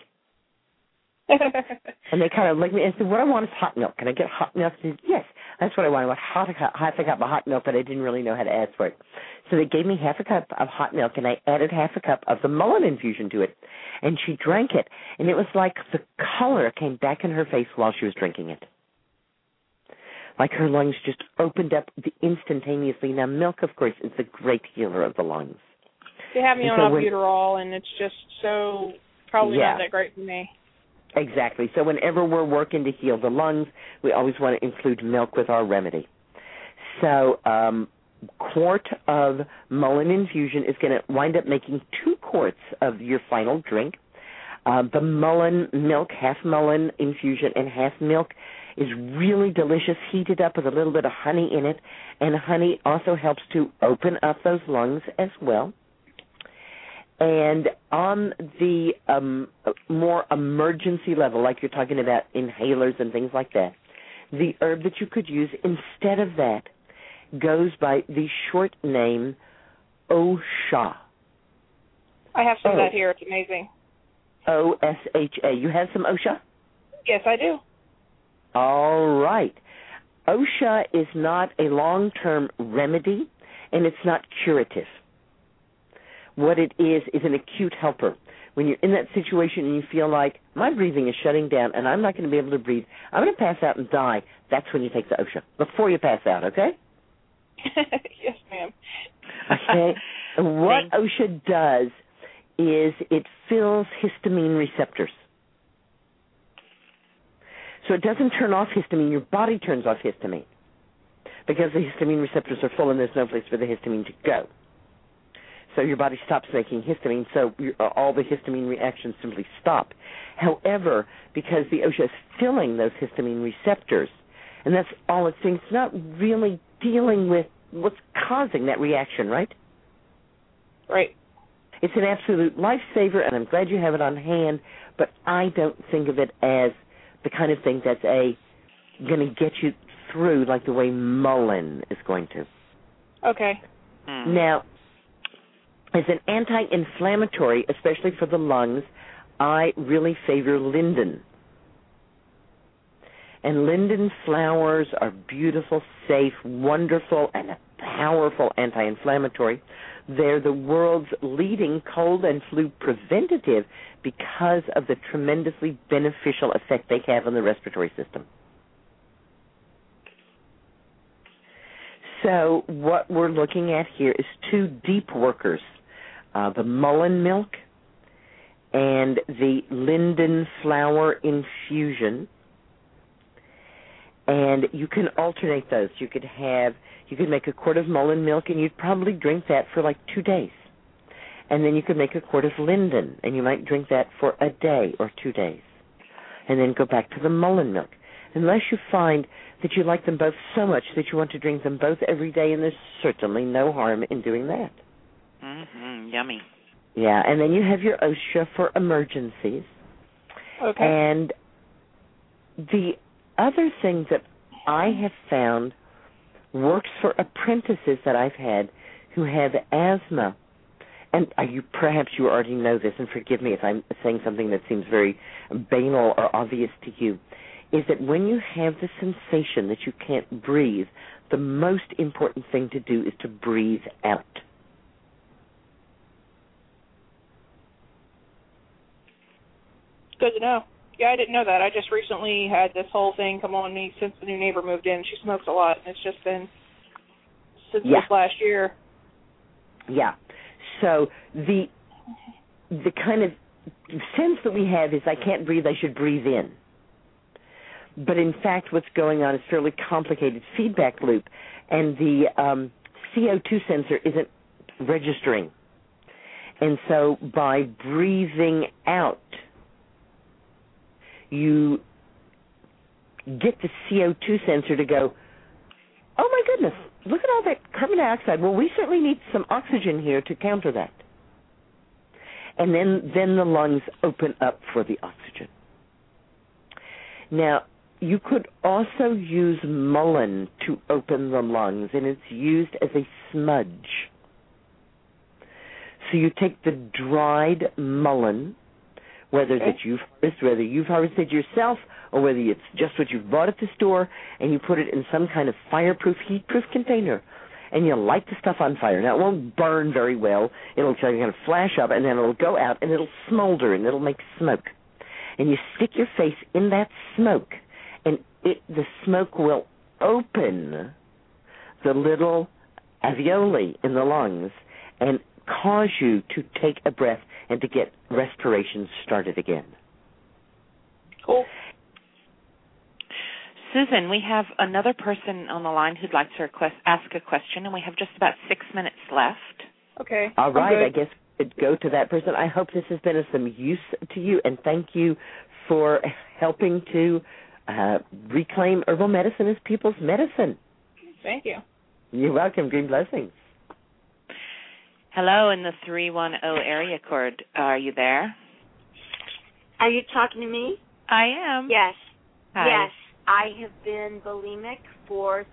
And they kind of looked at me and said, what I want is hot milk. Can I get hot milk? I said, yes, that's what I want. I want half a cup of hot milk, but I didn't really know how to ask for it. So they gave me half a cup of hot milk, and I added half a cup of the mullein infusion to it. And she drank it, and it was like the color came back in her face while she was drinking it. Like her lungs just opened up instantaneously. Now, milk, of course, is the great healer of the lungs. They have me on albuterol, and it's just so probably not that great for me. Exactly. So whenever we're working to heal the lungs, we always want to include milk with our remedy. So quart of mullein infusion is going to wind up making 2 quarts of your final drink. The mullein milk, half mullein infusion and half milk, is really delicious, heated up with a little bit of honey in it, and honey also helps to open up those lungs as well. And on the more emergency level, like you're talking about inhalers and things like that, the herb that you could use instead of that goes by the short name Osha. I have some of that here. It's amazing. Osha. You have some Osha? Yes, I do. All right. Osha is not a long-term remedy, and it's not curative. What it is an acute helper. When you're in that situation and you feel like my breathing is shutting down and I'm not going to be able to breathe, I'm going to pass out and die, that's when you take the Osha, before you pass out, okay? Yes, ma'am. Okay. What Osha does is it fills histamine receptors. So it doesn't turn off histamine. Your body turns off histamine because the histamine receptors are full and there's no place for the histamine to go. So your body stops making histamine, so all the histamine reactions simply stop. However, because the Osha is filling those histamine receptors, and that's all it's doing, it's not really dealing with what's causing that reaction, right? Right. It's an absolute lifesaver, and I'm glad you have it on hand, but I don't think of it as the kind of thing that's going to get you through like the way mullein is going to. Okay. Now, as an anti-inflammatory, especially for the lungs, I really favor linden. And linden flowers are beautiful, safe, wonderful, and a powerful anti-inflammatory. They're the world's leading cold and flu preventative because of the tremendously beneficial effect they have on the respiratory system. So what we're looking at here is 2 deep workers. The mullein milk and the linden flower infusion, and you can alternate those. You could make a quart of mullein milk, and you'd probably drink that for like 2 days, and then you could make a quart of linden, and you might drink that for a day or 2 days, and then go back to the mullein milk, unless you find that you like them both so much that you want to drink them both every day, and there's certainly no harm in doing that. Yummy. Yeah, and then you have your Osha for emergencies. Okay. And the other thing that I have found works for apprentices that I've had who have asthma, and perhaps you already know this, and forgive me if I'm saying something that seems very banal or obvious to you, is that when you have the sensation that you can't breathe, the most important thing to do is to breathe out. Good to know. Yeah, I didn't know that. I just recently had this whole thing come on me since the new neighbor moved in. She smokes a lot, and it's just been since this last year. Yeah. So the kind of sense that we have is I can't breathe, I should breathe in. But in fact, what's going on is a fairly complicated feedback loop, and the CO2 sensor isn't registering. And so by breathing out, you get the CO2 sensor to go, oh my goodness, look at all that carbon dioxide. Well, we certainly need some oxygen here to counter that. And then the lungs open up for the oxygen. Now, you could also use mullein to open the lungs, and it's used as a smudge. So you take the dried mullein, whether you've harvested yourself or whether it's just what you've bought at the store, and you put it in some kind of fireproof, heat-proof container, and you light the stuff on fire. Now, it won't burn very well. It'll kind of flash up, and then it'll go out, and it'll smolder, and it'll make smoke. And you stick your face in that smoke, and the smoke will open the little alveoli in the lungs and cause you to take a breath and to get respiration started again. Cool. Susan, we have another person on the line who'd like to ask a question, and we have just about 6 minutes left. Okay. All right, I guess we could go to that person. I hope this has been of some use to you, and thank you for helping to reclaim herbal medicine as people's medicine. Thank you. You're welcome. Green blessings. Hello, in the 310 area code. Are you there? Are you talking to me? I am. Yes. Hi. Yes. I have been bulimic for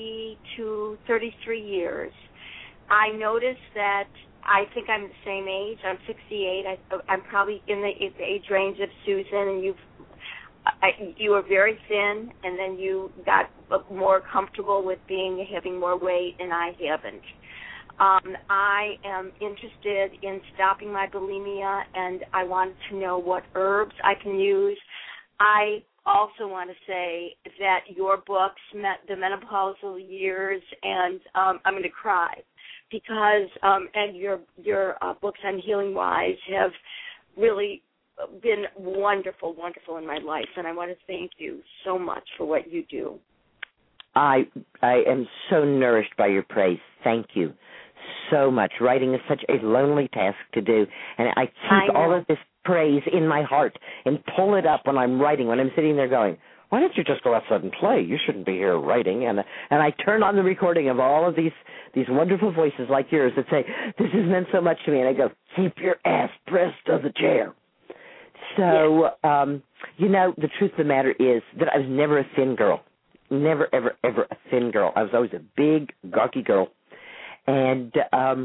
33 years. I noticed that I think I'm the same age. I'm 68. I'm probably in the age range of Susan, and you were very thin, and then you got more comfortable with having more weight, and I haven't. I am interested in stopping my bulimia, and I wanted to know what herbs I can use. I also want to say that your books, the menopausal years, and I'm going to cry because and your books on Healing Wise have really been wonderful in my life, and I want to thank you so much for what you do. I am so nourished by your praise. Thank you so much. Writing is such a lonely task to do, and I keep all of this praise in my heart and pull it up when I'm writing, when I'm sitting there going, why don't you just go outside and play? You shouldn't be here writing. And I turn on the recording of all of these wonderful voices like yours that say, this has meant so much to me. And I go, keep your ass pressed to the chair. So, the truth of the matter is that I was never a thin girl. Never, ever, ever a thin girl. I was always a big, gawky girl. And,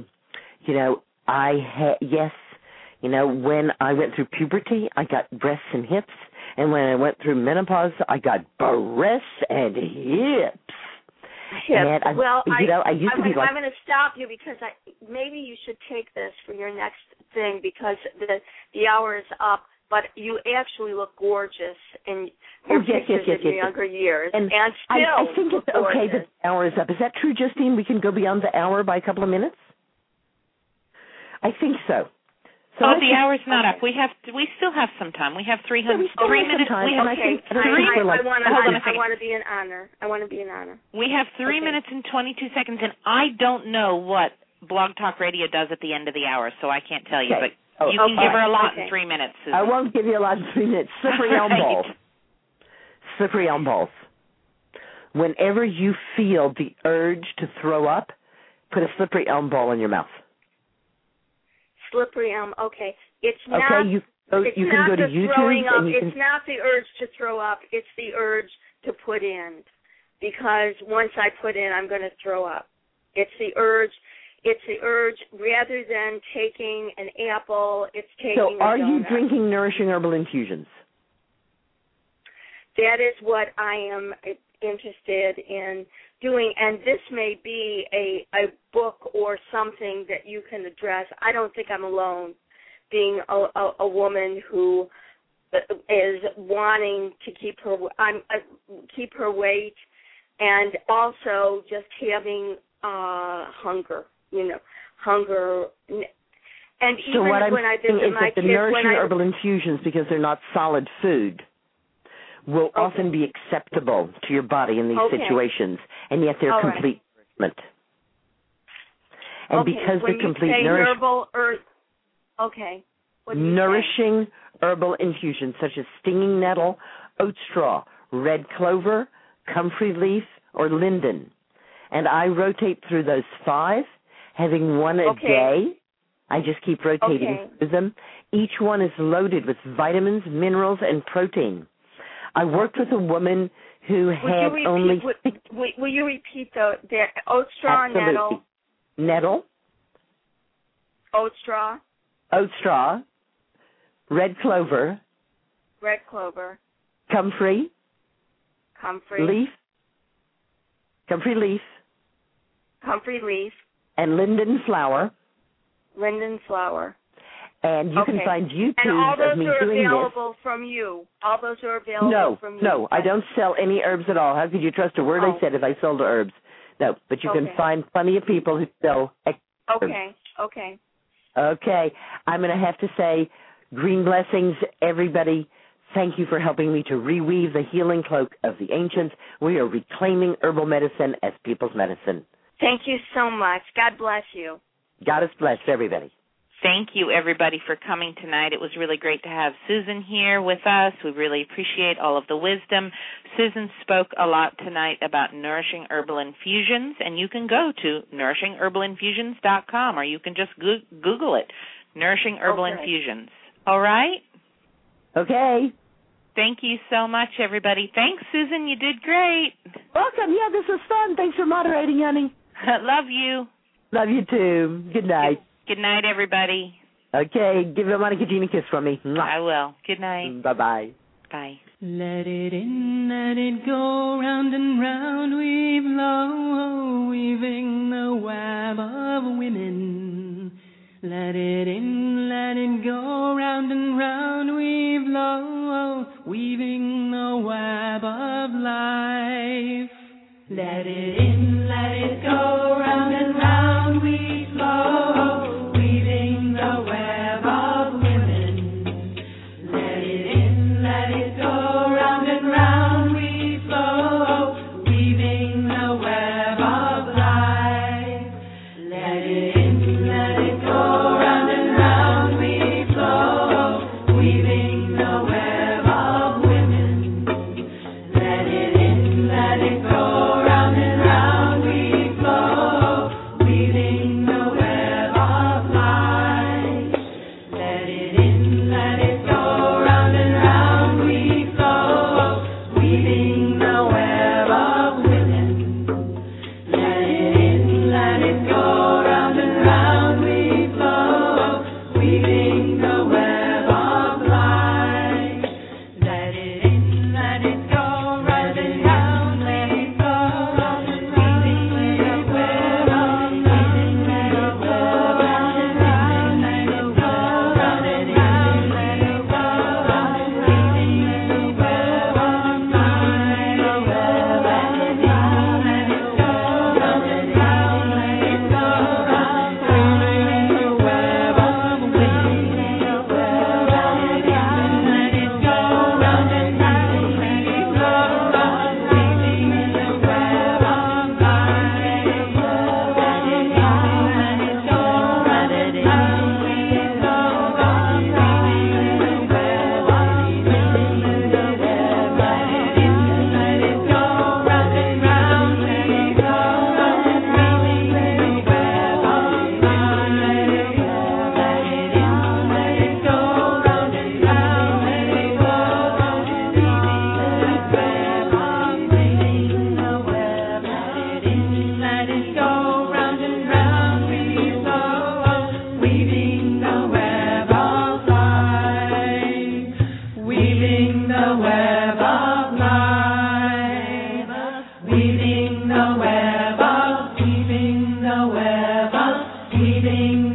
when I went through puberty, I got breasts and hips. And when I went through menopause, I got breasts and hips. And I'm going to stop you because maybe you should take this for your next thing because the hour is up. But you actually look gorgeous in your pictures in your younger years. And still I think it's okay that the hour is up. Is that true, Justine? We can go beyond the hour by a couple of minutes? I think so. The hour's not up. We still have some time. We have 3 minutes. I want to be an honor. We have 3 minutes and 22 seconds, and I don't know what Blog Talk Radio does at the end of the hour, so I can't tell you. Okay. But you can give her a lot in 3 minutes, Susan. I won't give you a lot in 3 minutes. Slippery elm balls. Slippery elm balls. Whenever you feel the urge to throw up, put a slippery elm ball in your mouth. Slippery elm. Okay. It's not. Okay, you can go to YouTube and you can. It's not the urge to throw up. It's the urge to put in, because once I put in, I'm going to throw up. It's the urge. It's the urge. Rather than taking an apple, it's taking. So, are you drinking nourishing herbal infusions? That is what I am interested in doing, and this may be a book or something that you can address. I don't think I'm alone, being a woman who is wanting to keep her weight, and also just having hunger. And so even what I'm when I saying visit is my that the nourishing herbal infusions, because they're not solid food, will often be acceptable to your body in these situations, and yet they're complete nourishment. And because when the complete herbal Okay. What do you Nourishing herbal infusions such as stinging nettle, oat straw, red clover, comfrey leaf, or linden. And I rotate through those 5, having one a day. I just keep rotating through them. Each one is loaded with vitamins, minerals, and protein. I worked with a woman who had only... Will you repeat the oat straw, Absolutely. Nettle. Oat straw. Oat straw. Red clover. Red clover. Comfrey. Leaf. Comfrey leaf. Comfrey leaf. And linden flower. Linden flower. And you can find YouTube and all those of me are doing available this. from you. All those are available from you. No, I don't sell any herbs at all. How could you trust a word I said if I sold herbs? No, but you can find plenty of people who sell herbs. Okay. Okay. I'm going to have to say, green blessings, everybody. Thank you for helping me to reweave the healing cloak of the ancients. We are reclaiming herbal medicine as people's medicine. Thank you so much. God bless you. God bless everybody. Thank you, everybody, for coming tonight. It was really great to have Susan here with us. We really appreciate all of the wisdom. Susan spoke a lot tonight about nourishing herbal infusions, and you can go to nourishingherbalinfusions.com, or you can just Google it, Nourishing Herbal Infusions. All right? Okay. Thank you so much, everybody. Thanks, Susan. You did great. Welcome. Yeah, this was fun. Thanks for moderating, honey. Love you. Love you, too. Good night. Good night, everybody. Okay. Give Monica Jean a kiss from me. I will. Good night. Bye-bye. Bye. Let it in, let it go, round and round, weave low, weaving the web of women. Let it in, let it go, round and round, weave low, weaving the web of life. Let it in, let it go, round and round, weave low, weaving the web of women. Let it in, let it go, round and round, weave low, weaving the web of life. Let it in, let it go, round and round, weave low, weaving the web of women. Let it in, let it go, round and round, weave low, weaving the web of life. Let it in, let it go, round and round, weave low, weaving the web of women. Let it in, let it go, round and round, weave low, weaving the web of life. Let it in, let it go, round and round, weave low, weaving the web of life. Let it go, round and round, let it go, round and round, let it go, weaving the web of life. The web of life. Let it go, round and round, let it go, round and round, the web of weaving the web of life. Let it go, round and round, let it go, round weaving the web of life. Let it go, let it go, let it go, round and round, let it go, round weaving the web of weaving the web. Let it in, let it go, round and round, let it go, round weaving the web of life. Let it go, let it in, let it go, round and round, let it go, round weaving the web of weaving the web. Let it in, let it go, round and round, weave low, weaving the web of life, weaving the web of life, weaving the web of, weaving the web of, weaving